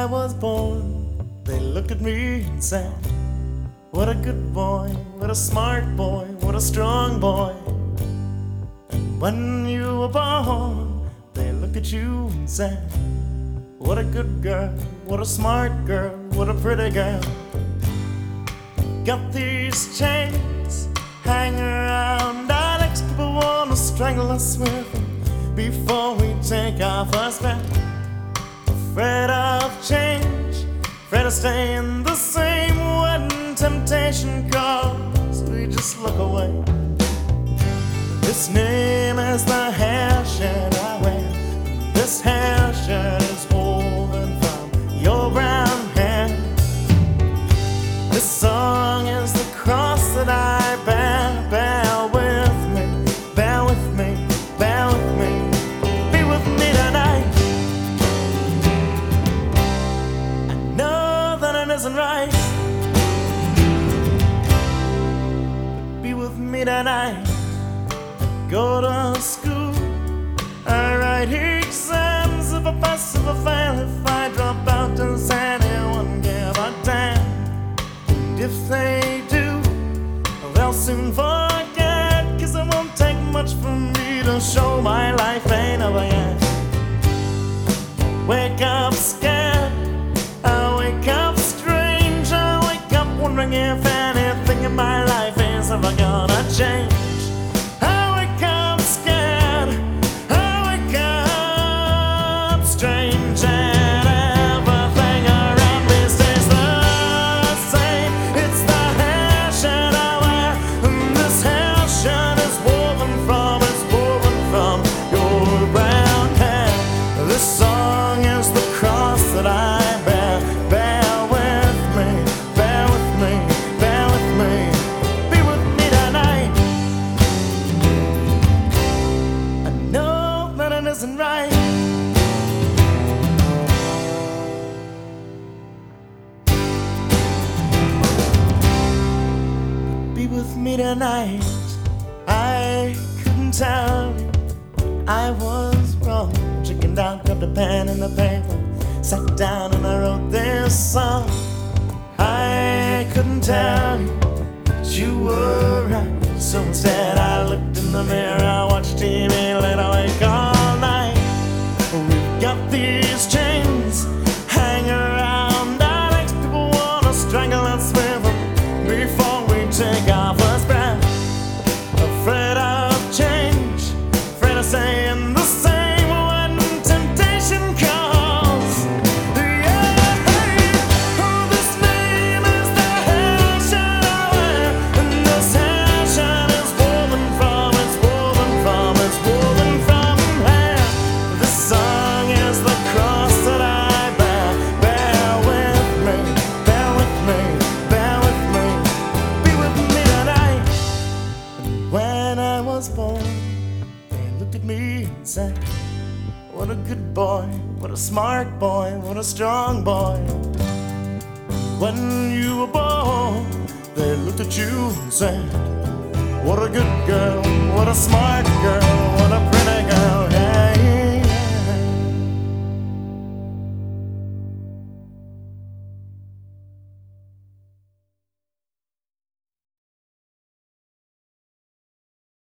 I was born, they looked at me and said, what a good boy, what a smart boy, what a strong boy. And when you were born, they looked at you and said, what a good girl, what a smart girl, what a pretty girl. Got these chains hanging around our necks, people wanna strangle us with them before we take our first breath. Afraid of change, afraid of staying the same. When temptation calls, we just look away. This name is the hair shirt I wear. This hair shirt is woven from your brown hair. This song is the cross that I bear. Bear with me, bear with me, bear with me. Be with me tonight. I know that it isn't right, but be with me tonight. Go to school, I write exams. If I pass, if I fail, if I drop out, does anyone give a damn? And if they do, they'll soon forget, 'cause it won't take much for me to show my life ain't over yet. Wake up scared, I wake up strange, I wake up wondering if anything in my life is ever gonna change. Strange, and everything around me stays the same. It's the hair shirt I wear, and this hair shirt is woven from your brown hair. This song is the cross that I bear. Bear with me, bear with me, bear with me. Be with me tonight. I know that it isn't right, be with me tonight. I couldn't tell you I was wrong. Chickened out, grabbed a pen and a paper, sat down and I wrote this song. I couldn't tell you that you were right, so instead I looked in the mirror, I watched TV, laid awake all night. We've got these chains hanging around our legs, people wanna strangle us with them before we take our first breath. Afraid of change, afraid of saying the same when temptation calls. Yeah, oh, this name is the hair shirt I wear, and this hair shirt is woven from hair. This song is the cross that I bear. Bear with me, bear with me, bear with me. When I was born, they looked at me and said, what a good boy, what a smart boy, what a strong boy. When you were born, they looked at you and said, what a good girl, what a smart girl.